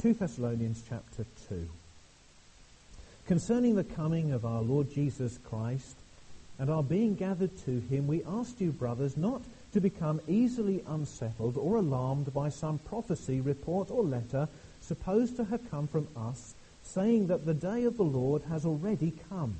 2 Thessalonians chapter 2. Concerning the coming of our Lord Jesus Christ and our being gathered to him, we ask you, brothers, not to become easily unsettled or alarmed by some prophecy, report, or letter supposed to have come from us, saying that the day of the Lord has already come.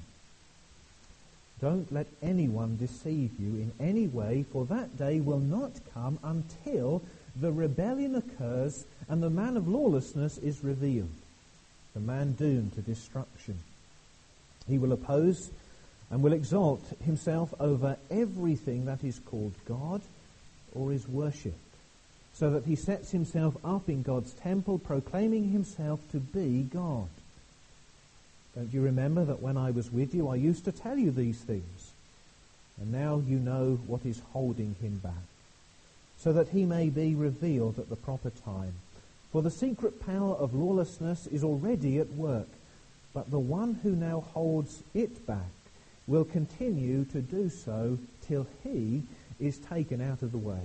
Don't let anyone deceive you in any way, for that day will not come until the rebellion occurs and the man of lawlessness is revealed, the man doomed to destruction. He will oppose and will exalt himself over everything that is called God or is worshipped, so that he sets himself up in God's temple, proclaiming himself to be God. Don't you remember that when I was with you, I used to tell you these things? And now you know what is holding him back, so that he may be revealed at the proper time. For the secret power of lawlessness is already at work, but the one who now holds it back will continue to do so till he is taken out of the way.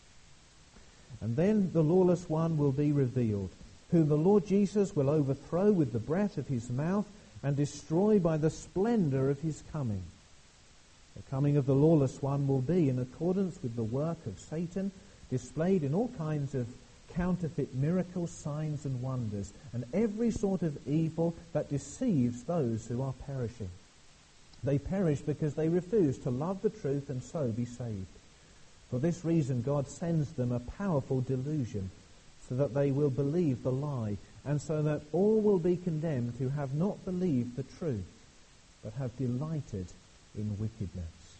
And then the lawless one will be revealed, whom the Lord Jesus will overthrow with the breath of his mouth and destroy by the splendor of his coming. The coming of the lawless one will be in accordance with the work of Satan, displayed in all kinds of counterfeit miracles, signs and wonders, and every sort of evil that deceives those who are perishing. They perish because they refuse to love the truth and so be saved. For this reason God sends them a powerful delusion, so that they will believe the lie, and so that all will be condemned who have not believed the truth, but have delighted in wickedness.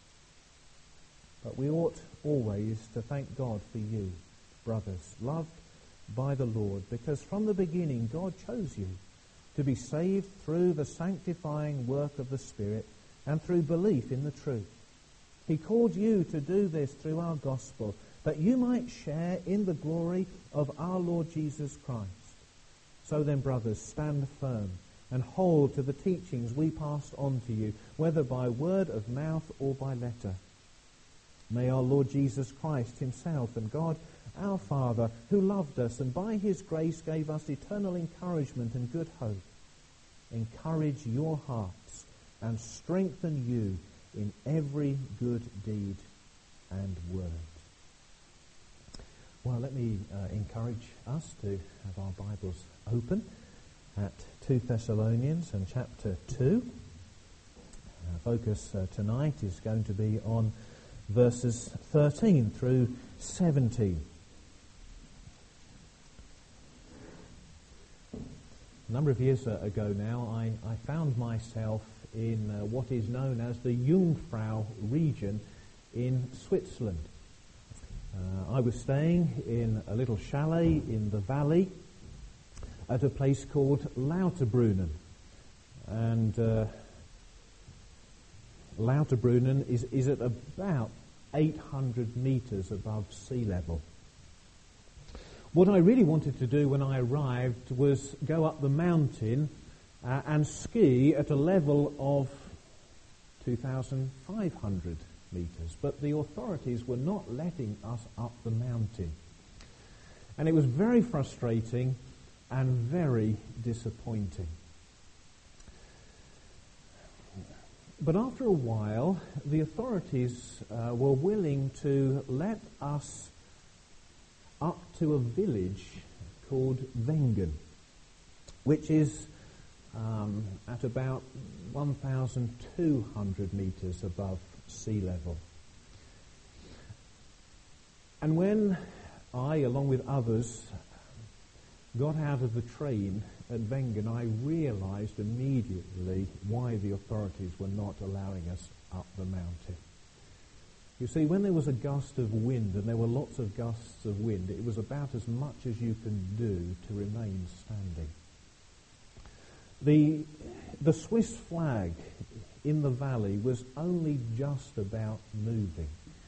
But we ought always to thank God for you, brothers, loved by the Lord, because from the beginning God chose you to be saved through the sanctifying work of the Spirit and through belief in the truth. He called you to do this through our gospel, that you might share in the glory of our Lord Jesus Christ. So then, brothers, stand firm and hold to the teachings we passed on to you, whether by word of mouth or by letter. May our Lord Jesus Christ himself and God, our Father, who loved us and by his grace gave us eternal encouragement and good hope, encourage your hearts and strengthen you in every good deed and word. Well, let me encourage us to have our Bibles open at 2 Thessalonians and chapter 2. Our focus tonight is going to be on verses 13 through 17. A number of years ago now, I found myself in what is known as the Jungfrau region in Switzerland. I was staying in a little chalet in the valley at a place called Lauterbrunnen. And Lauterbrunnen is at about 800 metres above sea level. What I really wanted to do when I arrived was go up the mountain and ski at a level of 2,500 metres. But the authorities were not letting us up the mountain. And it was very frustrating and very disappointing. But after a while, the authorities were willing to let us up to a village called Wengen, which is at about 1,200 metres above sea level. And when I, along with others, got out of the train at Wengen, I realised immediately why the authorities were not allowing us up the mountain. You see, when there was a gust of wind, and there were lots of gusts of wind, it was about as much as you can do to remain standing. The Swiss flag in the valley was only just about moving.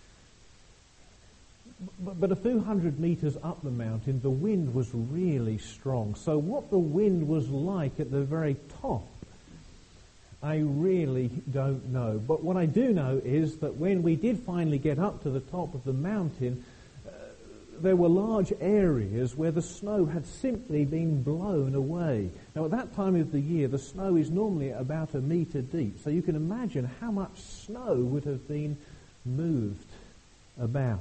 But a few hundred metres up the mountain, the wind was really strong. So what the wind was like at the very top, I really don't know. But what I do know is that when we did finally get up to the top of the mountain, there were large areas where the snow had simply been blown away. Now, at that time of the year, the snow is normally about 1 metre deep, so you can imagine how much snow would have been moved about.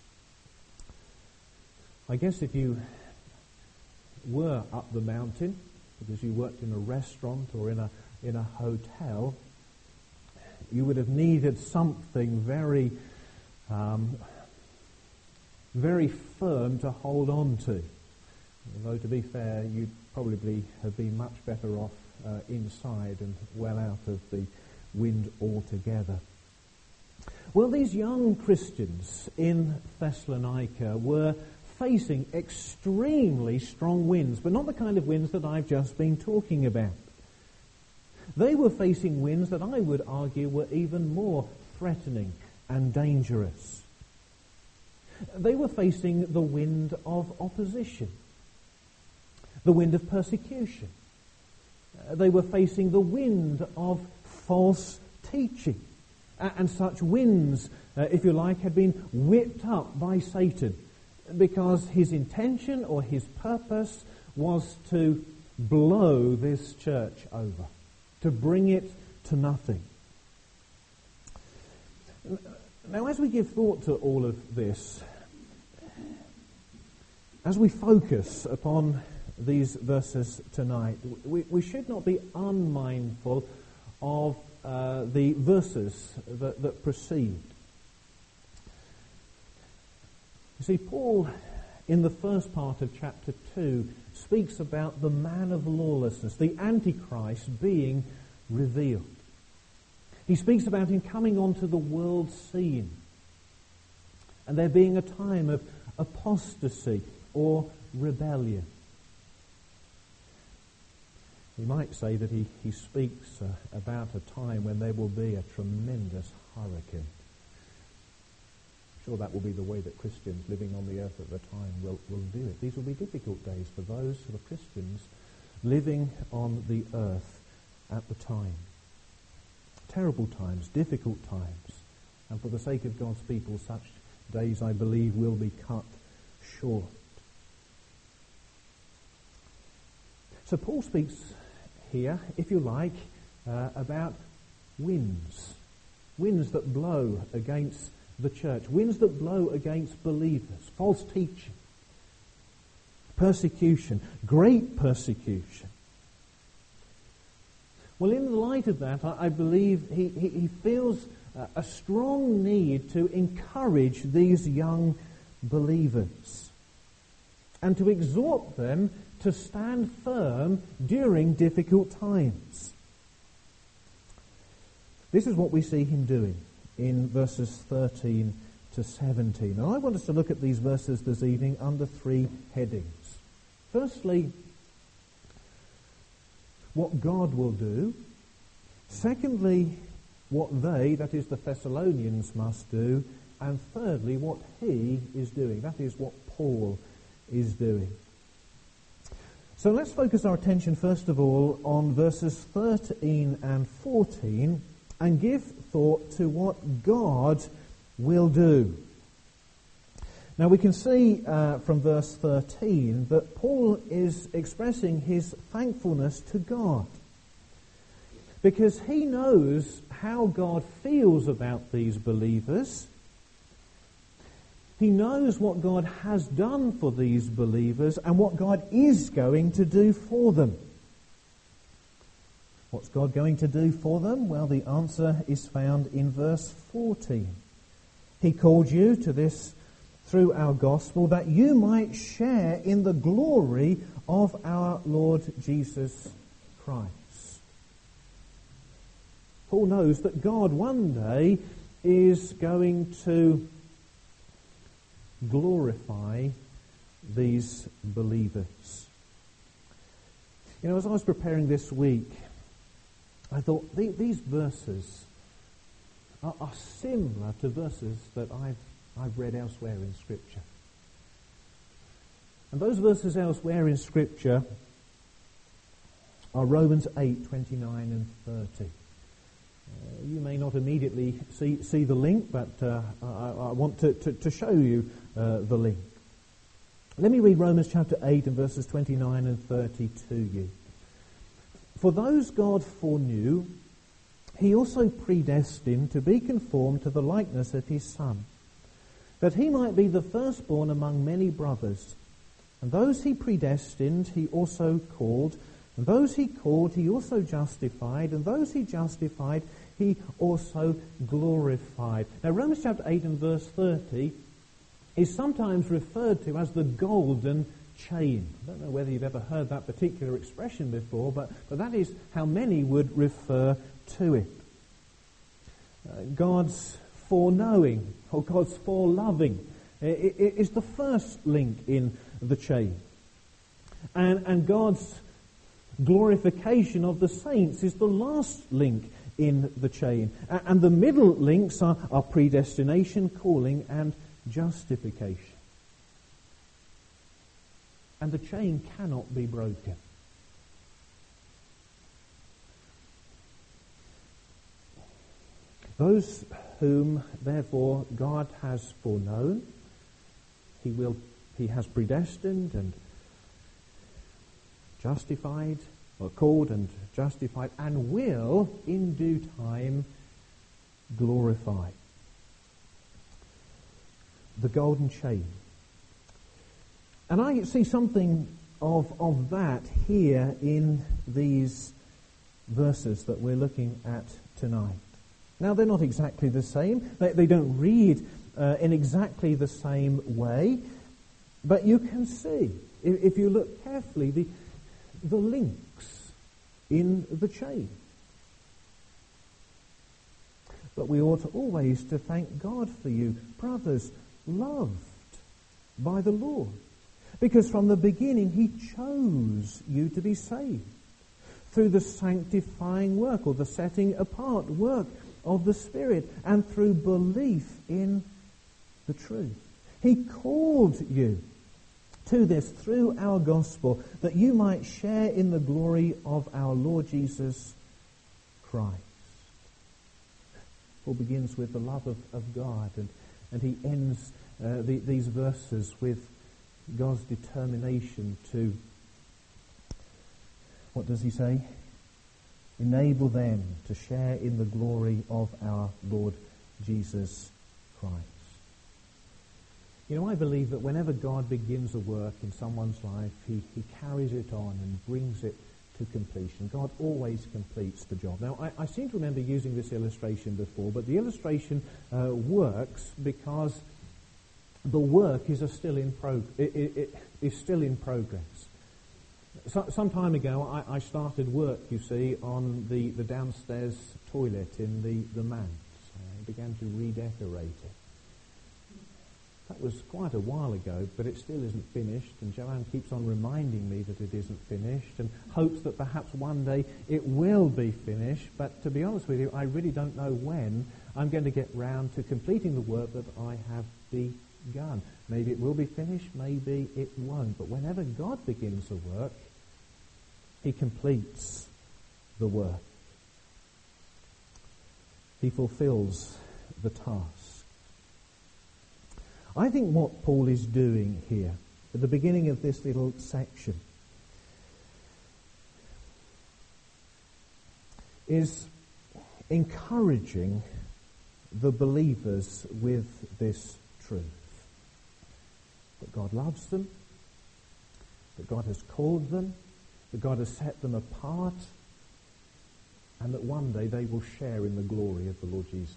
I guess if you were up the mountain, because you worked in a restaurant or in a hotel, you would have needed something very firm to hold on to. Although, to be fair, you'd probably have been much better off inside and well out of the wind altogether. Well, these young Christians in Thessalonica were facing extremely strong winds, but not the kind of winds that I've just been talking about. They were facing winds that I would argue were even more threatening and dangerous. They were facing the wind of opposition, the wind of persecution. They were facing the wind of false teaching. And such winds, if you like, had been whipped up by Satan because his intention or his purpose was to blow this church over, to bring it to nothing. Now, as we give thought to all of this, as we focus upon these verses tonight, we should not be unmindful of the verses that precede. You see, Paul, in the first part of chapter 2, speaks about the man of lawlessness, the Antichrist, being revealed. He speaks about him coming onto the world scene, and there being a time of apostasy or rebellion. We might say that he speaks about a time when there will be a tremendous hurricane. I'm sure that will be the way that Christians living on the earth at the time will do it. These will be difficult days for those who are Christians living on the earth at the time. Terrible times, difficult times. And for the sake of God's people, such days, I believe, will be cut short. So Paul speaks here, if you like, about winds that blow against the church, winds that blow against believers, false teaching, persecution, great persecution. Well, in the light of that, I believe he feels a strong need to encourage these young believers and to exhort them to stand firm during difficult times. This is what we see him doing in verses 13 to 17. And I want us to look at these verses this evening under 3 headings. Firstly, what God will do. Secondly, what they, that is the Thessalonians, must do. And thirdly, what he is doing. That is what Paul is doing. So let's focus our attention first of all on verses 13 and 14 and give thought to what God will do. Now we can see from verse 13 that Paul is expressing his thankfulness to God because he knows how God feels about these believers. He knows what God has done for these believers and what God is going to do for them. What's God going to do for them? Well, the answer is found in verse 14. He called you to this through our gospel that you might share in the glory of our Lord Jesus Christ. Paul knows that God one day is going to glorify these believers. You know, as I was preparing this week, I thought these verses are similar to verses that I've read elsewhere in Scripture. And those verses elsewhere in Scripture are Romans 8:29 and 30. You may not immediately see the link, but I want to show you the link. Let me read Romans chapter 8 and verses 29 and 30 to you. For those God foreknew, he also predestined to be conformed to the likeness of his Son, that he might be the firstborn among many brothers. And those he predestined, he also called. And those he called, he also justified. And those he justified, he also glorified. Now, Romans chapter 8 and verse 30 is sometimes referred to as the golden chain. I don't know whether you've ever heard that particular expression before, but that is how many would refer to it. God's foreknowing, or God's foreloving, is the first link in the chain. And God's glorification of the saints is the last link in the chain. And the middle links are predestination, calling, and justification. And the chain cannot be broken. Those whom, therefore, God has foreknown, He has predestined and justified, or called and justified, and will, in due time, glorify. The golden chain. And I see something of that here in these verses that we're looking at tonight. Now, they're not exactly the same. They don't read in exactly the same way. But you can see, if you look carefully, the links in the chain. But we ought always to thank God for you, brothers, loved by the Lord. Because from the beginning he chose you to be saved through the sanctifying work, or the setting apart work of the Spirit, and through belief in the truth. He called you to this through our gospel, that you might share in the glory of our Lord Jesus Christ. Paul begins with the love of God, and he ends these verses with God's determination to, what does he say? Enable them to share in the glory of our Lord Jesus Christ. You know, I believe that whenever God begins a work in someone's life, he carries it on and brings it to completion. God always completes the job. Now, I seem to remember using this illustration before, but the illustration works because the work is still in progress. Some time ago, I started work, you see, on the downstairs toilet in the manse. I began to redecorate it. That was quite a while ago, but it still isn't finished, and Joanne keeps on reminding me that it isn't finished, and hopes that perhaps one day it will be finished. But to be honest with you, I really don't know when I'm going to get round to completing the work that I have begun. Maybe it will be finished, maybe it won't. But whenever God begins a work, he completes the work. He fulfills the task. I think what Paul is doing here, at the beginning of this little section, is encouraging the believers with this truth. That God loves them, that God has called them, that God has set them apart, and that one day they will share in the glory of the Lord Jesus.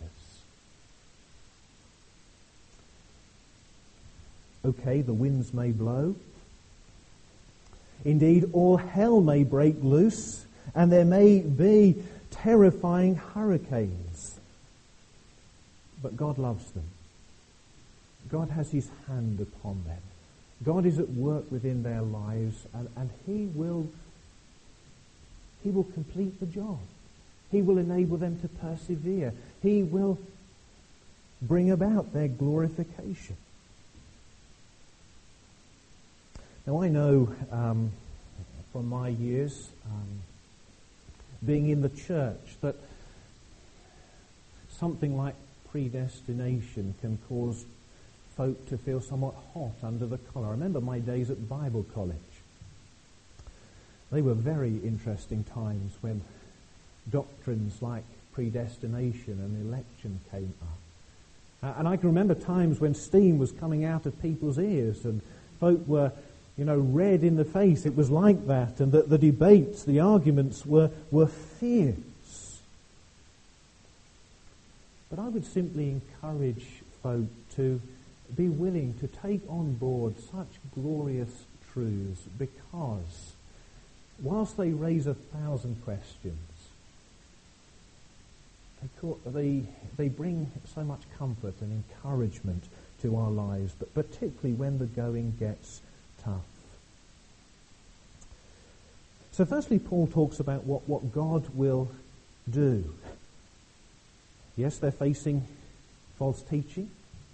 Okay, the winds may blow. Indeed, all hell may break loose, and there may be terrifying hurricanes. But God loves them. God has his hand upon them. God is at work within their lives, and he will complete the job. He will enable them to persevere. He will bring about their glorification. Now, I know from my years being in the church that something like predestination can cause folk to feel somewhat hot under the collar. I remember my days at Bible college. They were very interesting times when doctrines like predestination and election came up. And I can remember times when steam was coming out of people's ears and folk were, red in the face. It was like that, and the debates, the arguments were fierce. But I would simply encourage folk to be willing to take on board such glorious truths, because whilst they raise 1,000 questions, they bring so much comfort and encouragement to our lives, but particularly when the going gets tough. So firstly, Paul talks about what God will do. Yes, they're facing false teaching.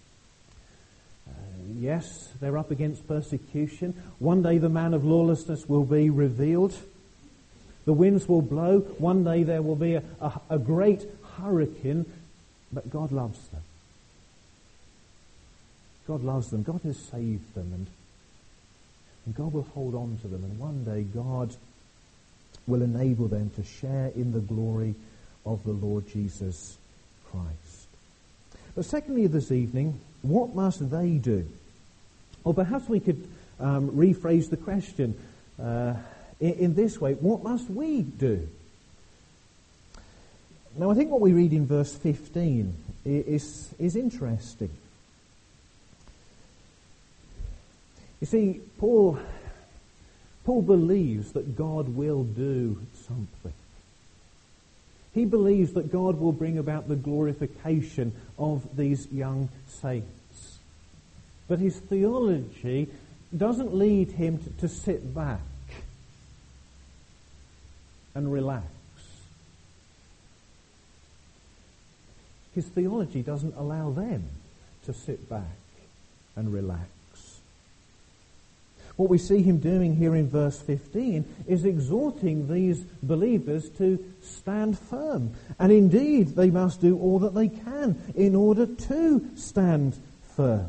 Yes, they're up against persecution. One day the man of lawlessness will be revealed. The winds will blow. One day there will be a great hurricane, but God loves them. God loves them. God has saved them, and God will hold on to them, and one day God will enable them to share in the glory of the Lord Jesus Christ. But secondly, this evening, what must they do? Or perhaps we could rephrase the question in this way: what must we do? Now, I think what we read in verse 15 is interesting. You see, Paul believes that God will do something. He believes that God will bring about the glorification of these young saints. But his theology doesn't lead him to sit back and relax. His theology doesn't allow them to sit back and relax. What we see him doing here in verse 15 is exhorting these believers to stand firm. And indeed, they must do all that they can in order to stand firm.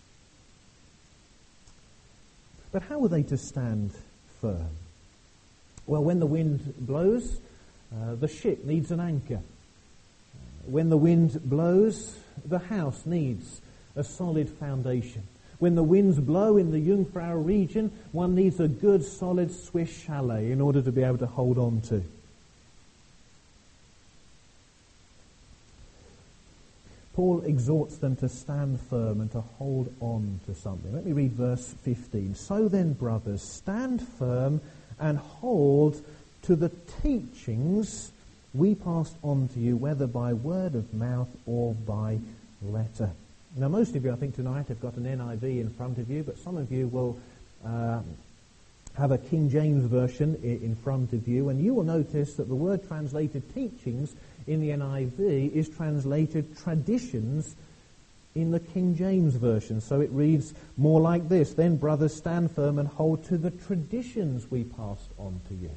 But how are they to stand firm? Well, when the wind blows, the ship needs an anchor. When the wind blows, the house needs a solid foundation. When the winds blow in the Jungfrau region, one needs a good, solid Swiss chalet in order to be able to hold on to. Paul exhorts them to stand firm and to hold on to something. Let me read verse 15. So then, brothers, stand firm and hold to the teachings we passed on to you, whether by word of mouth or by letter. Now, most of you, I think, tonight have got an NIV in front of you, but some of you will have a King James version in front of you, and you will notice that the word translated teachings in the NIV is translated traditions in the King James version. So it reads more like this: Then, brothers, stand firm and hold to the traditions we passed on to you.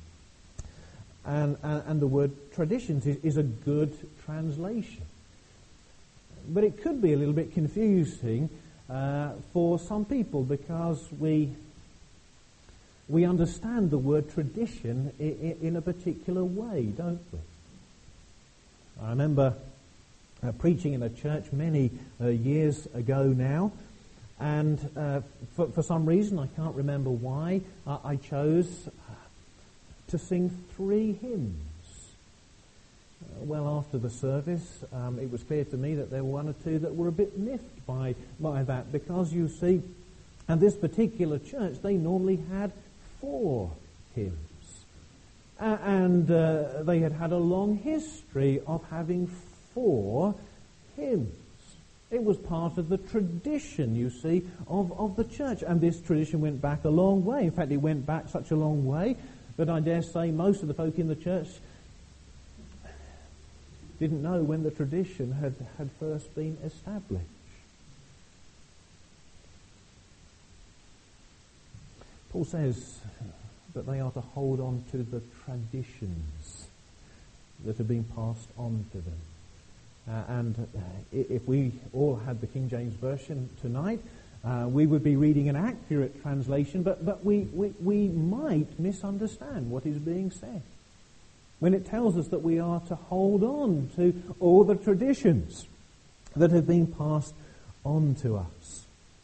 And the word traditions is a good translation. But it could be a little bit confusing for some people, because we understand the word tradition in a particular way, don't we? I remember preaching in a church many years ago now, and for some reason, I can't remember why, I chose to sing 3 hymns. Well, after the service, it was clear to me that there were 1 or 2 that were a bit miffed by that, because you see, at this particular church, they normally had 4 hymns. And they had a long history of having 4 hymns. It was part of the tradition, you see, of the church. And this tradition went back a long way. In fact, it went back such a long way that I dare say most of the folk in the church didn't know when the tradition had first been established. Paul says that they are to hold on to the traditions that have been passed on to them. If we all had the King James Version tonight, we would be reading an accurate translation, but we might misunderstand what is being said when it tells us that we are to hold on to all the traditions that have been passed on to us.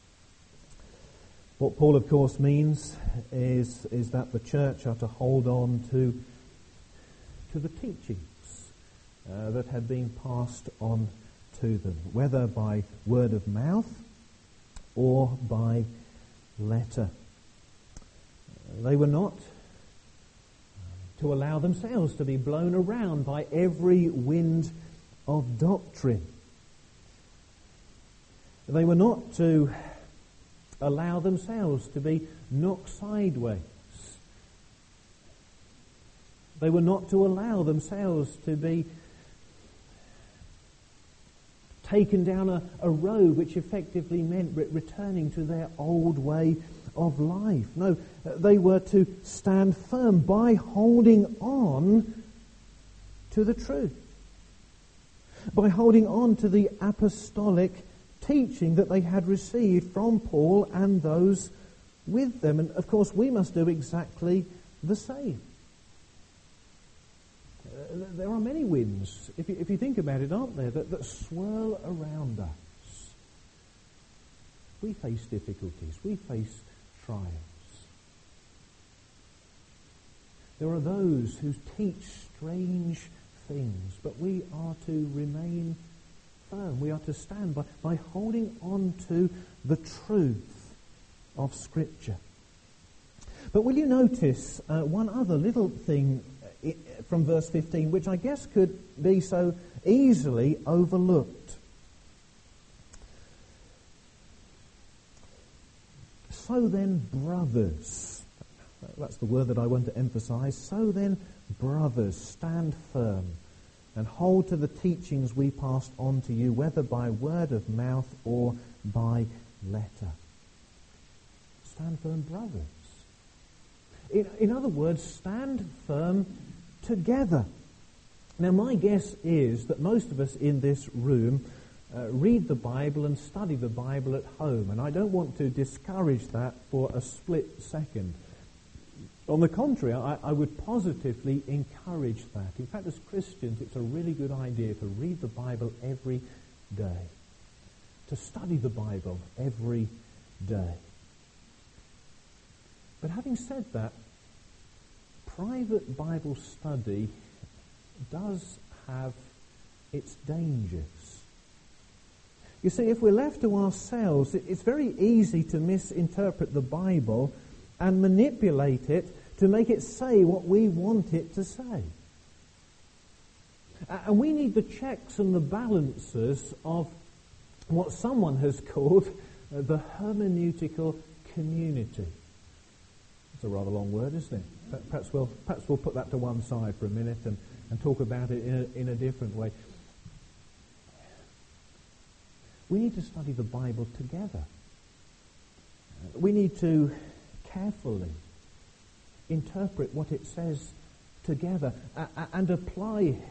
What Paul, of course, means is that the church are to hold on to the teachings that have been passed on to them, whether by word of mouth or by letter. They were not to allow themselves to be blown around by every wind of doctrine. They were not to allow themselves to be knocked sideways. They were not to allow themselves to be taken down a road which effectively meant returning to their old way of life. No, they were to stand firm by holding on to the truth, by holding on to the apostolic teaching that they had received from Paul and those with them. And of course we must do exactly the same. There are many winds, if you think about it, aren't there, that swirl around us. We face difficulties, we face trials. There are those who teach strange things, but we are to remain firm. We are to stand by holding on to the truth of Scripture. But will you notice one other little thing from verse 15, which I guess could be so easily overlooked? So then, brothers, that's the word that I want to emphasize. So then, brothers, stand firm and hold to the teachings we passed on to you, whether by word of mouth or by letter. Stand firm, brothers. In other words, stand firm together. Now, my guess is that most of us in this room read the Bible and study the Bible at home, and I don't want to discourage that for a split second. On the contrary, I would positively encourage that. In fact, as Christians, it's a really good idea to read the Bible every day, to study the Bible every day. But having said that, private Bible study does have its dangers. You see, if we're left to ourselves, it's very easy to misinterpret the Bible and manipulate it to make it say what we want it to say. And we need the checks and the balances of what someone has called the hermeneutical community. It's a rather long word, isn't it? Perhaps we'll put that to one side for a minute and talk about it in a different way. We need to study the Bible together. We need to carefully interpret what it says together and apply it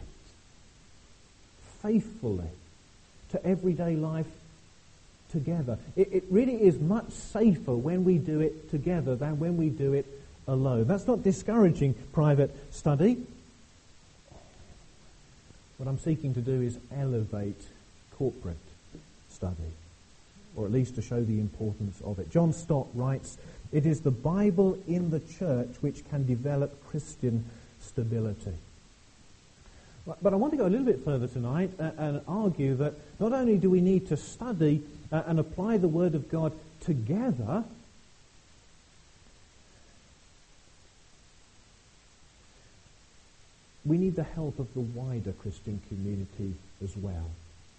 faithfully to everyday life together. It really is much safer when we do it together than when we do it alone. That's not discouraging private study. What I'm seeking to do is elevate corporate study, or at least to show the importance of it. John Stott writes, "It is the Bible in the church which can develop Christian stability." But I want to go a little bit further tonight and argue that not only do we need to study and apply the Word of God together, we need the help of the wider Christian community as well.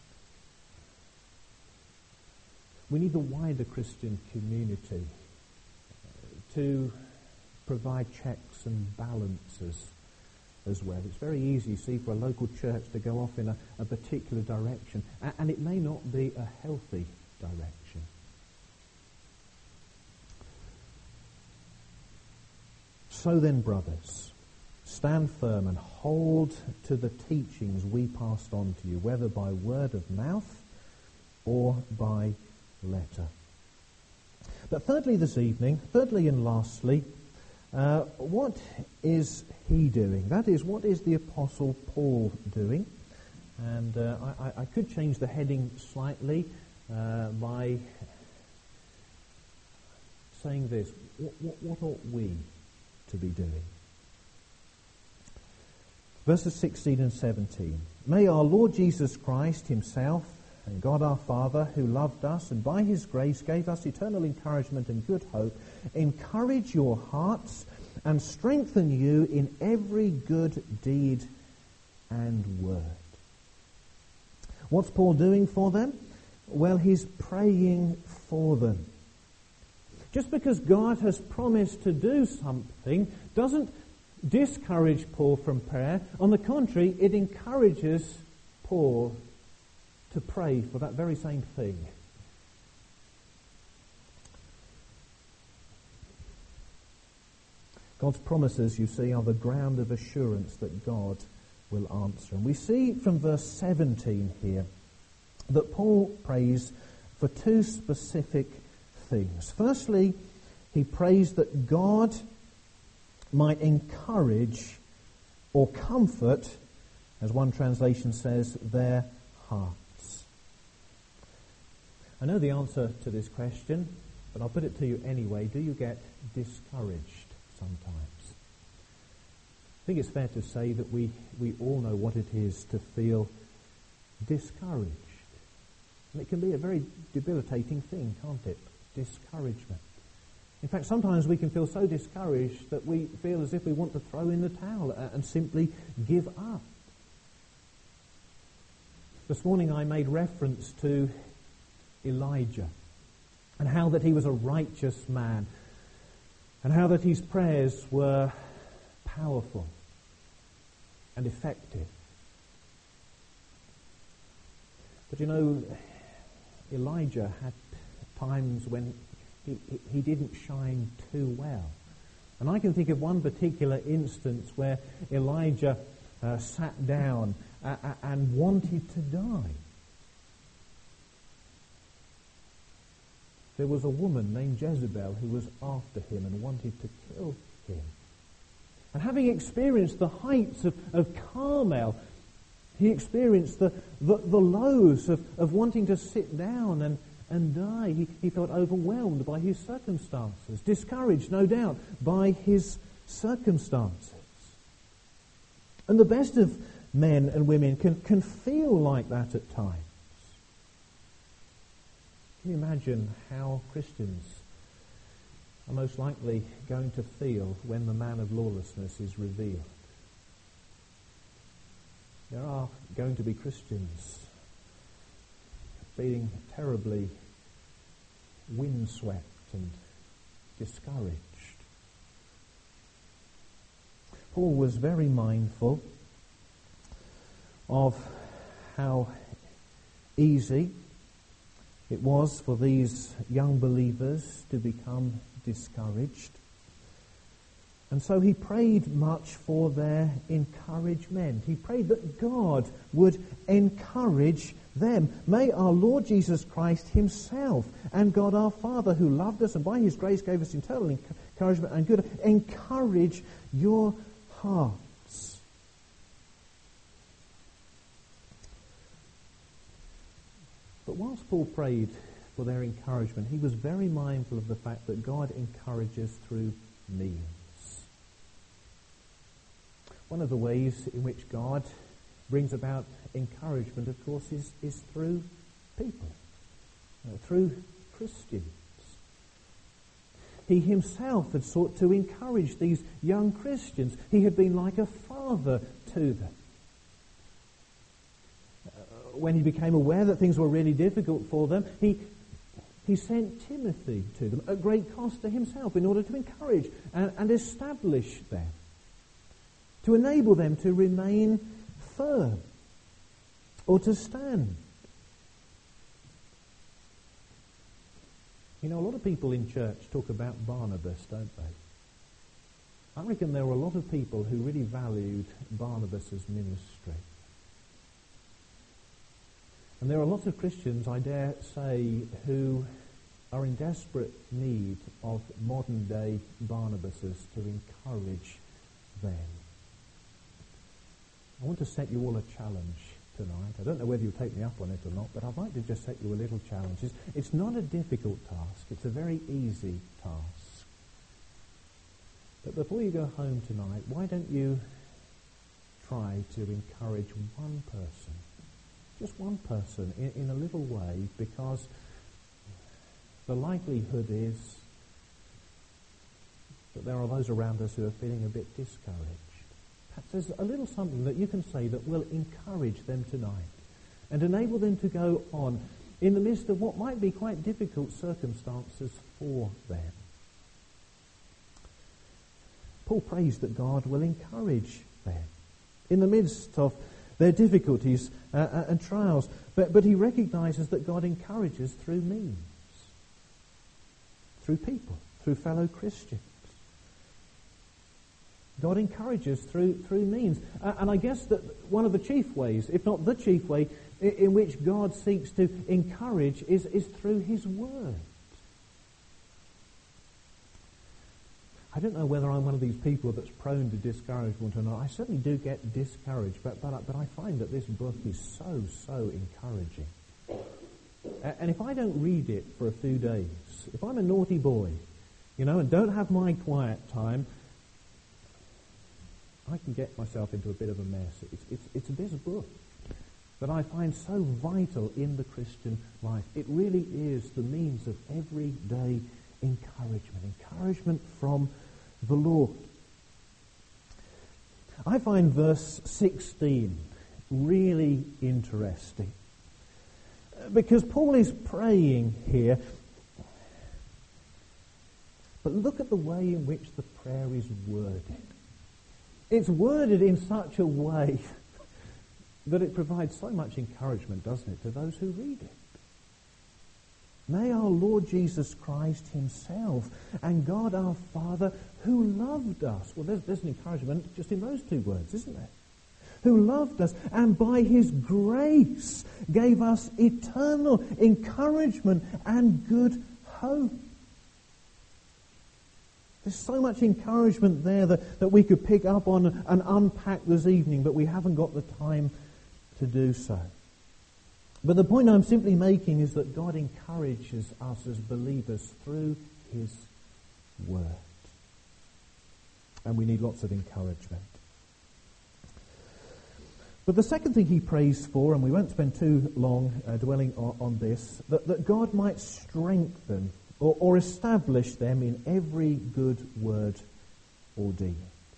We need the wider Christian community to provide checks and balances as well. It's very easy, see, for a local church to go off in a particular direction, and it may not be a healthy direction. So then, brothers, stand firm and hold to the teachings we passed on to you, whether by word of mouth or by letter. But thirdly and lastly, what is he doing? That is, what is the Apostle Paul doing? And I could change the heading slightly by saying this. What ought we to be doing? Verses 16 and 17. May our Lord Jesus Christ himself and God our Father, who loved us and by his grace gave us eternal encouragement and good hope, encourage your hearts and strengthen you in every good deed and word. What's Paul doing for them? Well, he's praying for them. Just because God has promised to do something doesn't discourage Paul from prayer. On the contrary, it encourages Paul to pray for that very same thing. God's promises, you see, are the ground of assurance that God will answer. And we see from verse 17 here that Paul prays for two specific things. Firstly, he prays that God might encourage or comfort, as one translation says, their hearts. I know the answer to this question, but I'll put it to you anyway. Do you get discouraged sometimes? I think it's fair to say that we all know what it is to feel discouraged. And it can be a very debilitating thing, can't it? Discouragement. In fact, sometimes we can feel so discouraged that we feel as if we want to throw in the towel and simply give up. This morning I made reference to Elijah and how that he was a righteous man and how that his prayers were powerful and effective. But you know, Elijah had times when he didn't shine too well. And I can think of one particular instance where Elijah sat down and wanted to die. There was a woman named Jezebel who was after him and wanted to kill him. And having experienced the heights of Carmel, he experienced the lows of wanting to sit down and die. He felt overwhelmed by his circumstances, discouraged, no doubt, by his circumstances. And the best of men and women can feel like that at times. Can you imagine how Christians are most likely going to feel when the man of lawlessness is revealed? There are going to be Christians feeling terribly windswept and discouraged. Paul was very mindful of how easy it was for these young believers to become discouraged. And so he prayed much for their encouragement. He prayed that God would encourage them. May our Lord Jesus Christ himself and God our Father, who loved us and by his grace gave us eternal encouragement and good, encourage your hearts. But whilst Paul prayed for their encouragement, he was very mindful of the fact that God encourages through means. One of the ways in which God brings about encouragement, of course, is through people, through Christians. He himself had sought to encourage these young Christians. He had been like a father to them. When he became aware that things were really difficult for them, he sent Timothy to them at great cost to himself in order to encourage and establish them, to enable them to remain firm or to stand. You know, a lot of people in church talk about Barnabas, don't they? I reckon there were a lot of people who really valued Barnabas' ministry. And there are lots of Christians, I dare say, who are in desperate need of modern-day Barnabases to encourage them. I want to set you all a challenge tonight. I don't know whether you'll take me up on it or not, but I'd like to just set you a little challenge. It's not a difficult task. It's a very easy task. But before you go home tonight, why don't you try to encourage one person, just one person, in a little way, because the likelihood is that there are those around us who are feeling a bit discouraged. Perhaps there's a little something that you can say that will encourage them tonight and enable them to go on in the midst of what might be quite difficult circumstances for them. Paul prays that God will encourage them in the midst of their difficulties and trials. But he recognizes that God encourages through means, through people, through fellow Christians. God encourages through means. And I guess that one of the chief ways, if not the chief way, in which God seeks to encourage is through his word. I don't know whether I'm one of these people that's prone to discouragement or not. I certainly do get discouraged, but I find that this book is so encouraging. And if I don't read it for a few days, if I'm a naughty boy, and don't have my quiet time, I can get myself into a bit of a mess. It's this book that I find so vital in the Christian life. It really is the means of everyday encouragement from the Lord. I find verse 16 really interesting because Paul is praying here, but look at the way in which the prayer is worded. It's worded in such a way that it provides so much encouragement, doesn't it, to those who read it. May our Lord Jesus Christ himself and God our Father, who loved us. Well, there's an encouragement just in those two words, isn't there? Who loved us and by his grace gave us eternal encouragement and good hope. There's so much encouragement there that we could pick up on and unpack this evening, but we haven't got the time to do so. But the point I'm simply making is that God encourages us as believers through his word. And we need lots of encouragement. But the second thing he prays for, and we won't spend too long dwelling on this, that God might strengthen or establish them in every good word or deed.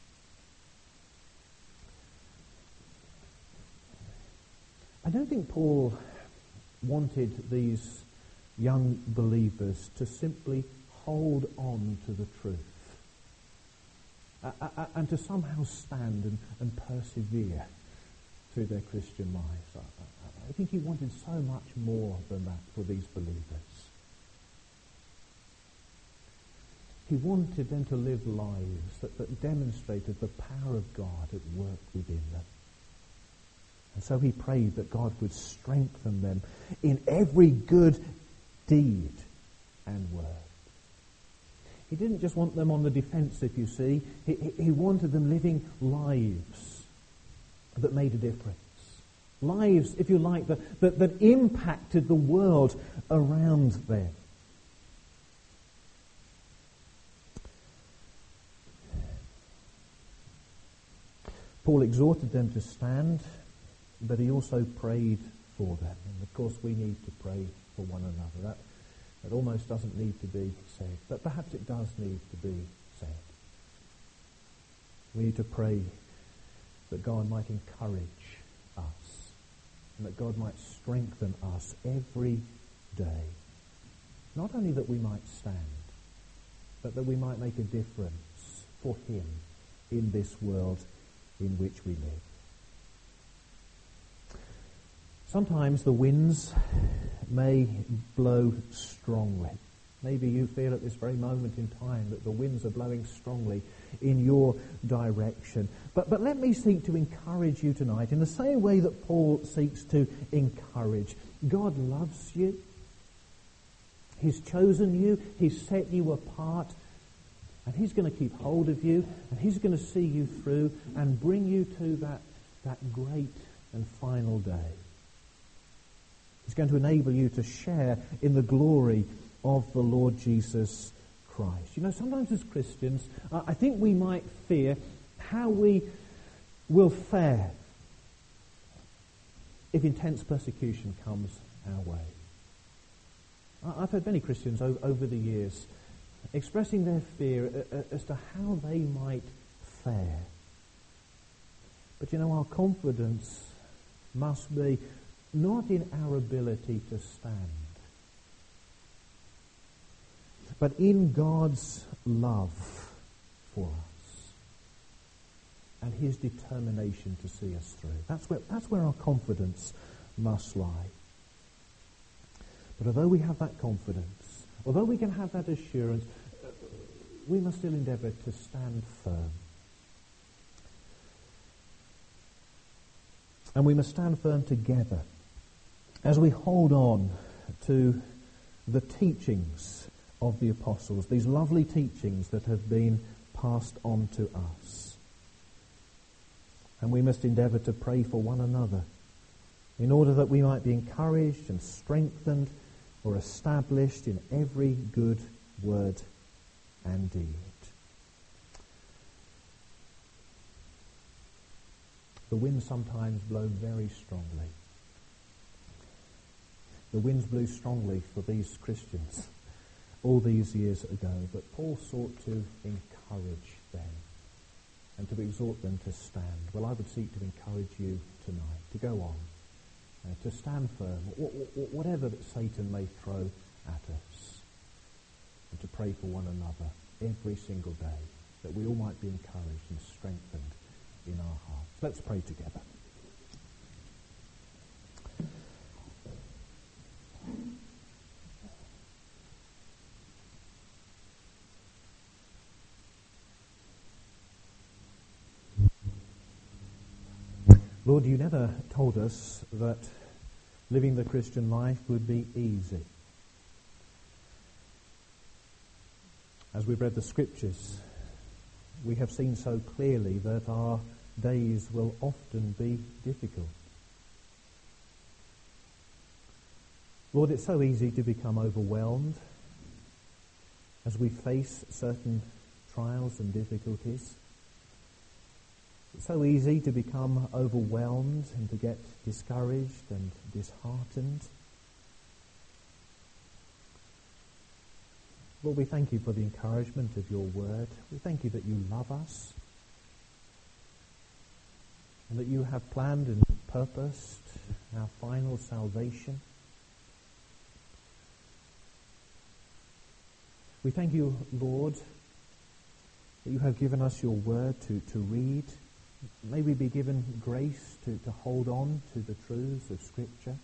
I don't think Paul wanted these young believers to simply hold on to the truth and to somehow stand and persevere through their Christian lives. I think he wanted so much more than that for these believers. He wanted them to live lives that demonstrated the power of God at work within them. And so he prayed that God would strengthen them in every good deed and word. He didn't just want them on the defensive, you see. He wanted them living lives that made a difference. Lives, if you like, that impacted the world around them. Paul exhorted them to stand, but he also prayed for them. And of course we need to pray for one another. That almost doesn't need to be said, but perhaps it does need to be said. We need to pray that God might encourage us and that God might strengthen us every day. Not only that we might stand, but that we might make a difference for him in this world in which we live. Sometimes the winds may blow strongly. Maybe you feel at this very moment in time that the winds are blowing strongly in your direction. But let me seek to encourage you tonight in the same way that Paul seeks to encourage. God loves you. He's chosen you. He's set you apart. And He's going to keep hold of you. And He's going to see you through and bring you to that great and final day. He's going to enable you to share in the glory of the Lord Jesus Christ. You know, sometimes as Christians, I think we might fear how we will fare if intense persecution comes our way. I've heard many Christians over the years expressing their fear as to how they might fare. But you know, our confidence must be not in our ability to stand, but in God's love for us and His determination to see us through. That's where our confidence must lie. But although we have that confidence, although we can have that assurance, we must still endeavour to stand firm. And we must stand firm together as we hold on to the teachings of the apostles, these lovely teachings that have been passed on to us. And we must endeavour to pray for one another in order that we might be encouraged and strengthened or established in every good word and deed. The winds sometimes blow very strongly. The winds blew strongly for these Christians all these years ago, but Paul sought to encourage them and to exhort them to stand. Well, I would seek to encourage you tonight to go on, to stand firm, whatever that Satan may throw at us, and to pray for one another every single day, that we all might be encouraged and strengthened in our hearts. Let's pray together. Lord, you never told us that living the Christian life would be easy. As we've read the Scriptures, we have seen so clearly that our days will often be difficult. Lord, it's so easy to become overwhelmed as we face certain trials and difficulties. It's so easy to become overwhelmed and to get discouraged and disheartened. Lord, we thank you for the encouragement of your word. We thank you that you love us and that you have planned and purposed our final salvation. We thank you, Lord, that you have given us your word to read. May we be given grace to hold on to the truths of Scripture.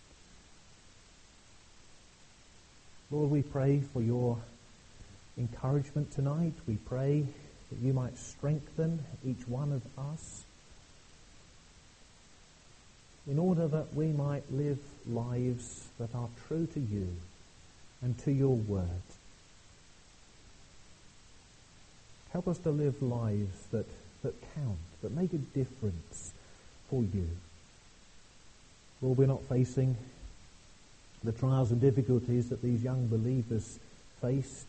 Lord, we pray for your encouragement tonight. We pray that you might strengthen each one of us in order that we might live lives that are true to you and to your word. Help us to live lives that count, that make a difference for you. Lord, we're not facing the trials and difficulties that these young believers faced,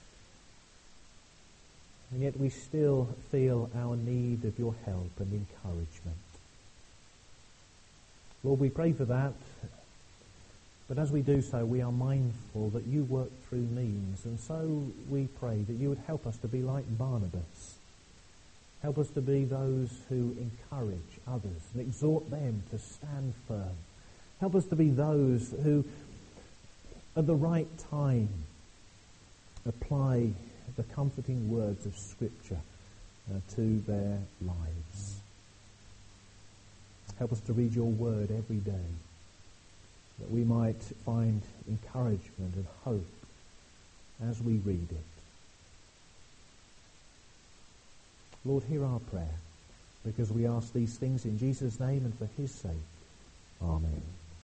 and yet we still feel our need of your help and encouragement. Lord, we pray for that, but as we do so, we are mindful that you work through means, and so we pray that you would help us to be like Barnabas. Help us to be those who encourage others and exhort them to stand firm. Help us to be those who, at the right time, apply the comforting words of Scripture to their lives. Help us to read your word every day, that we might find encouragement and hope as we read it. Lord, hear our prayer, because we ask these things in Jesus' name and for his sake. Amen.